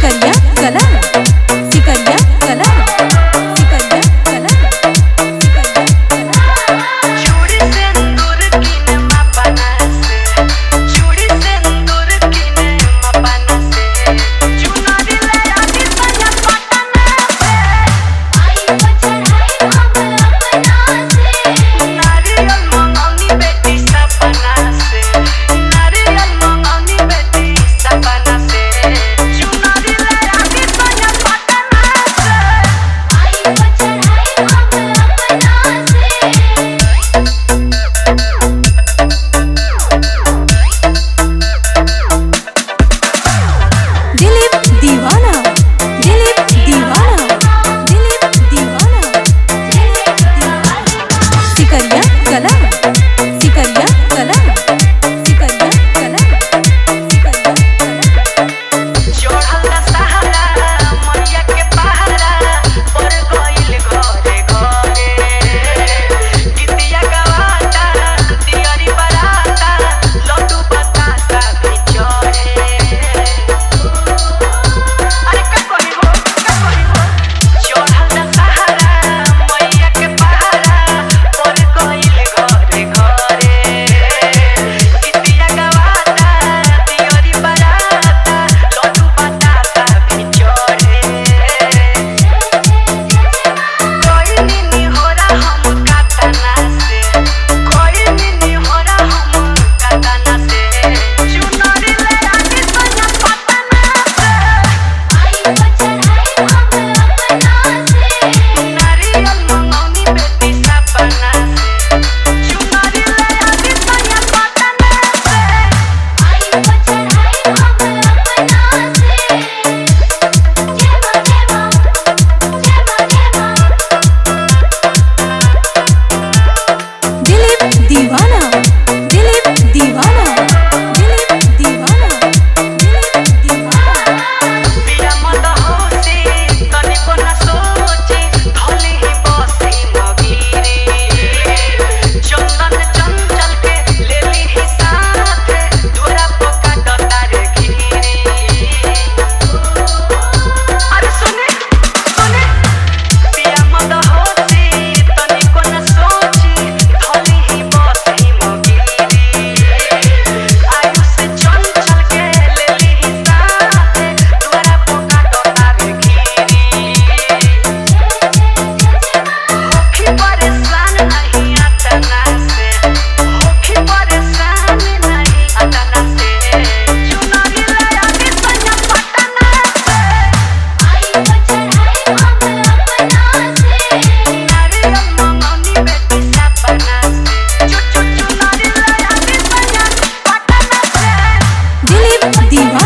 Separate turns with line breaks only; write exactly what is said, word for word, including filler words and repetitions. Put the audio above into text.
सिकरिया कला सिकरिया कला सिकरिया कला सिकरिया कला
चूड़ी सिंदूर किने मापना से चूड़ी सिंदूर किने मापना से चुनरी ले आदि सया पटना से आई बचढ़ाई हम अपना से नारियल मंगौनी बेटी सपना से नारियल मंगौनी बेटी सपना से चुनरी ले आदि सया पटना से आई बचढ़ाई हम अपना से
दिलीप दीवाना दिलीप दीवाना दिलीप दीवाना दिलीप दीवाना सिकरिया कला सिकरिया कला सिकरिया कला सिकरिया कला
जोड़ल ना सहारा मैया के पहारा पर गइल घरे घरे गीतिया गवाता दियरी बराता लड्डू बतासा भी चढ़े अरे का कही हो का कही हो जोड़ल ना सहारा मैया के पहारा पर गइल घरे घरे गीतिया गवाता दियरी बराता लड्डू बतासा भी चढ़े कोई नी होरा हम कातना से कोई नी होरा हम कातना से चुनरी ले आदि सया पटना से आई बचढ़ाई हम अपना से नारियल मंगौनी बेटी सपना से चुनरी ले आदि सया पटना से आई बचढ़ाई हम अपना से जेमा जेमा जेमा जेमा
दिलीप दीवाना दिलीप दीवाना दिलीप दीवाना दिलीप दीवाना
बिया मत होसी तनिको न सोची धली ही बसी मगीरी चंदन चंचल के लेली ही साथे दूरा पोका डतारे घीरी अरे सुने सुने बिया मत होसी तनिको न सोची धली ही बसी मगीरी आयुष चंचल के लेली ही साथे दूरा पोका डतारे घीरी होखी परेशान नहीं अतना से होखी परेशान नहीं अतना से चुनरी ले आदि सया पटना से आई बचढ़ाई हम अपना से नारियल मंगौनी बेटी सपना से चु चु चुनरी ले आदि सया पटना से
दिलीप दीवाना